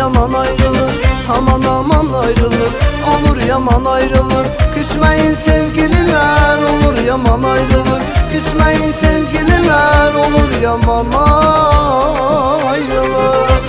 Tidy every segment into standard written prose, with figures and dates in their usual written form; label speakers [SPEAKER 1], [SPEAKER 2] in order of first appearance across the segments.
[SPEAKER 1] yaman ayrılık, aman aman ayrılık, olur yaman ayrılık. Küsmeyin sevgililer, olur yaman ayrılık. Küsmeyin sevgililer, olur yaman ayrılık.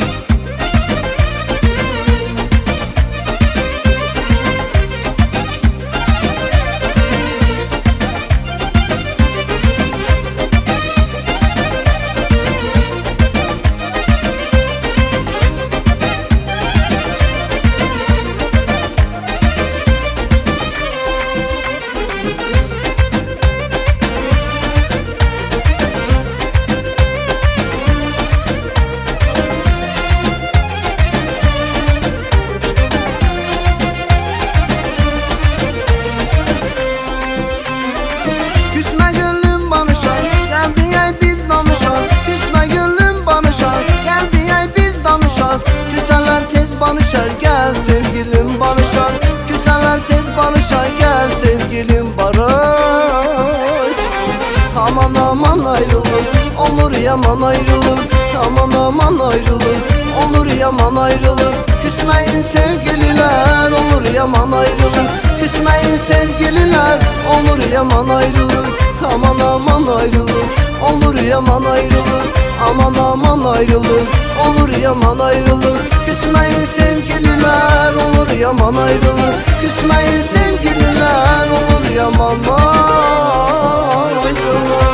[SPEAKER 1] Küsenler tez barışar, gel sevgilim barışar. Küsenler tez barışar, gel sevgilim barış. Aman aman ayrılık, olur yaman ayrılık. Aman aman ayrılık, olur yaman ayrılık. Küsmeyin sevgililer, olur yaman ayrılık. Küsmeyin sevgililer, olur yaman ayrılık. Aman aman ayrılık, olur yaman ayrılık. Aman aman ayrılık, olur yaman ayrılık. Küsmeyin sevgililer, olur yaman ayrılık. Küsmeyin sevgililer, olur yaman ayrılık.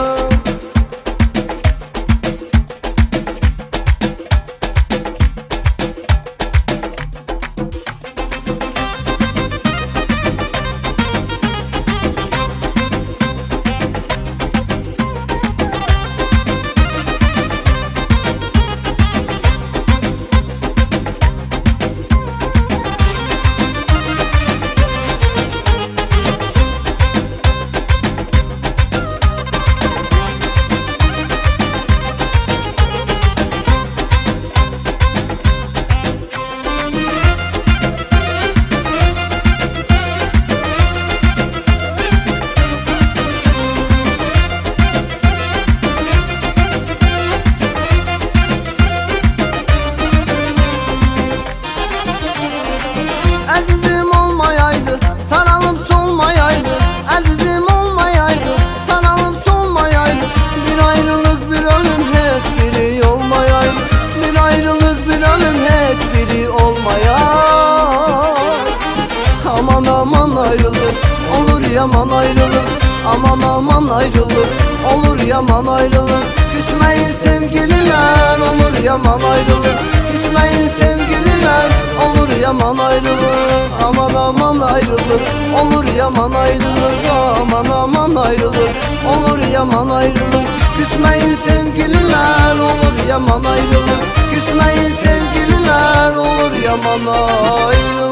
[SPEAKER 1] Azizim olmayaydı, saralım solmayaydı. Azizim olmayaydı, saralım solmayaydı. Bir ayrılık bir ölüm hiçbiri olmayaydı. Bir ayrılık bir ölüm hiçbiri olmayaydı. Aman aman ayrılık, olur yaman ayrılık. Aman aman ayrılık, olur yaman ayrılık. Küsmeyin sevgililer, olur yaman ayrılık. Küsmeyin sevgililer, olur yaman ayrılık. Aman aman ayrılık, olur yaman ayrılık. Aman aman ayrılık, olur yaman ayrılık. Küsmeyin sevgililer, olur yaman ayrılık. Küsmeyin sevgililer, olur yaman ayrılık.